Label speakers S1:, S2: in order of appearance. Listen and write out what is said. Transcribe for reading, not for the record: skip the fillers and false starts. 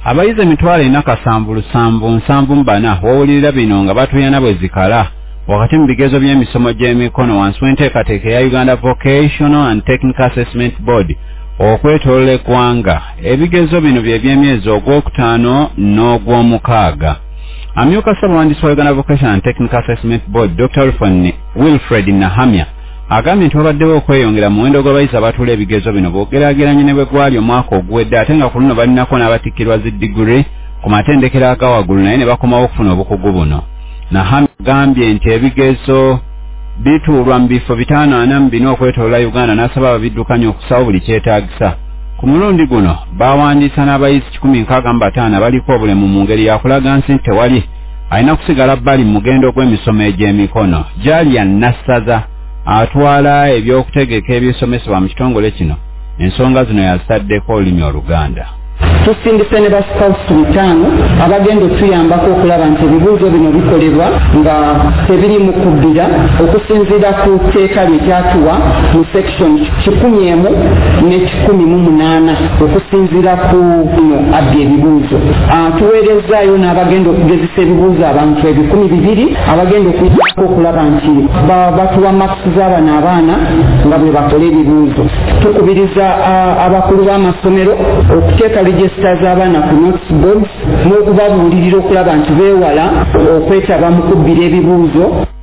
S1: Abayizi emitwalo ena kasanvu lusanvu nsanvu mbana wawulirira bino nga batuyana bwe zikala wakati mu bigezo by'emisomo gy'emikono wansi w'enteekateeka ya Uganda Vocational and Technical Assessment Board okwetolola eggwanga. Ebigezo bino bye by'emyezi ogwokutaano n'ogw'omukaaga. Amyuka Ssaabawandiisi wa Uganda Vocational and Technical Assessment Board Dr. Wilfred Nahamya agambye nti wabaddewo okweyongera mu muwendo gw'abayizi abatuula ebigezo bino bw'ogeraageranye ne bwe gwali omwaka oguwedde ate nga ku luno balinako n'abatikkirwa zi diguli ku matendekero aga waggulu naye ne bakomawo okufuna obukugu buno. Nahamya agambye nti ebigezo bituulwa mu bifo 542 okwetoloola Uganda n'asaba ababiddukanya okusawo buli kyetaagisa. Ku mulundi guno baawandiisa n'abayizi 165 baliko obulemu mu ngeri yakulaga nsi tewali alina kusigala bbali mu mugendo gw'emisomo egy'emikono. Jalia Nassaza atwala ebyokutegeka ebisomesebwa mu kitongole kino ensonga zino yazitaddeko olulimi Oluganda.
S2: Tusindise ne bascouts 5 abagenda tuyambako okulaba nti ebibuuzo bino bikolebwa nga tebiri mu kubbira okusinziira ku tteeka ly'ekyatuwa mu section 100 ne 18 okusinziira ku bino abbi ebibuuzo. Tuweerezaayo n'abagenda okugezesa ebibuuzo abantu 200 abagenda okuyambako okulaba nti batuwa makisi z'abano abaana nga bwe bakola ebibuuzo. Tukubiriza abakulu b'amasomero okuteeka register z'abaana ku notice boards n'okubabuulirira okulaba nti beewala okwetaba mu kubbira ebibuuzo.